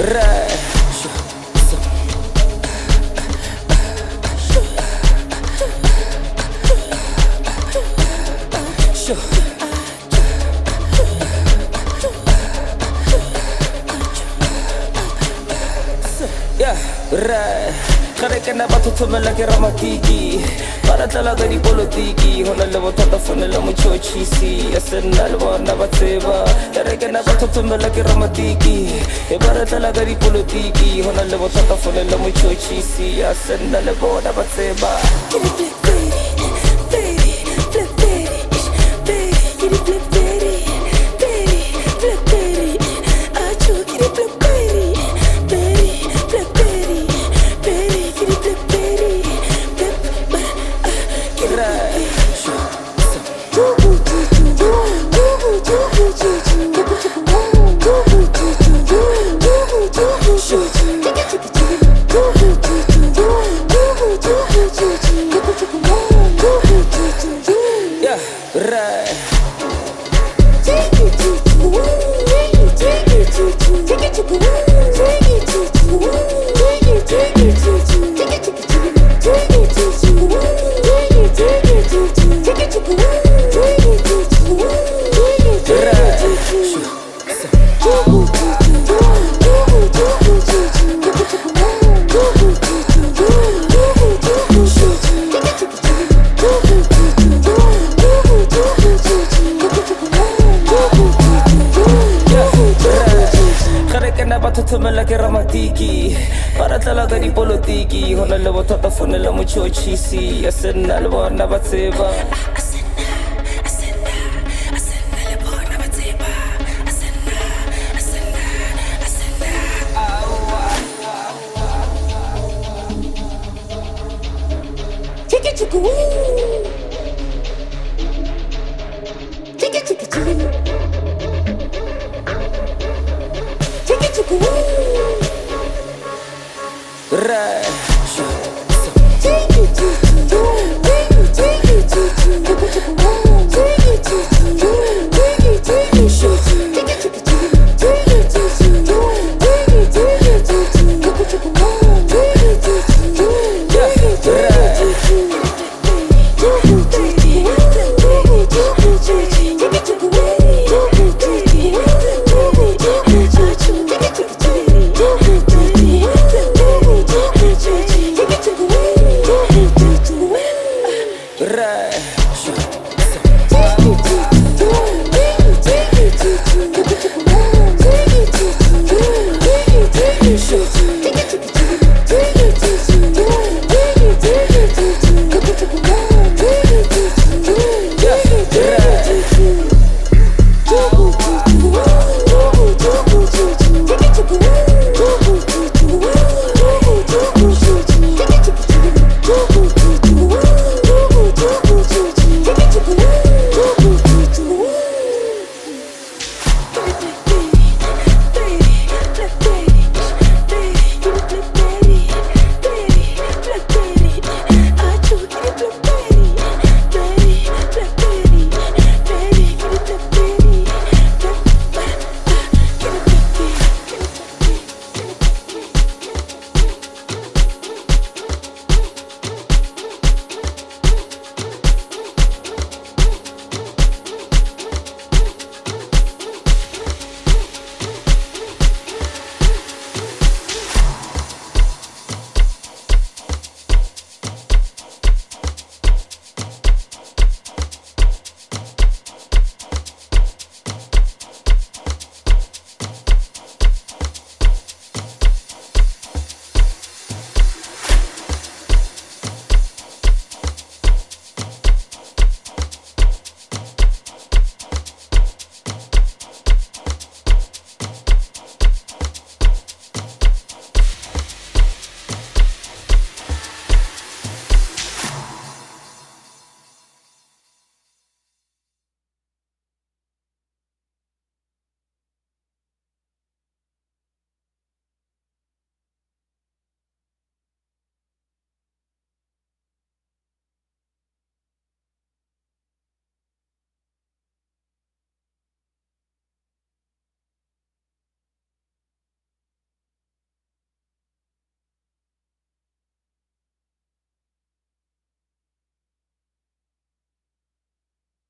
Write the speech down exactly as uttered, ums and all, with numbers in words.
right. Sure. Yeah, right. Kare ke na batho thomela ke ramatiki para tla ka dipolotiki hona le bothata fonela mochotshisi ya sena le bona ba tseba kare ke na batho thomela ke ramatiki e para tla ka dipolotiki hona le bothata fonela mochotshisi ya sena le bona ba tseba Yeah, right. Thomela ke ramatiki para tla ka dipolotiki hona le bothata fonela mochotshisi ya sena le bona ba tseba Take it to go. Take it to go. Right. Sure.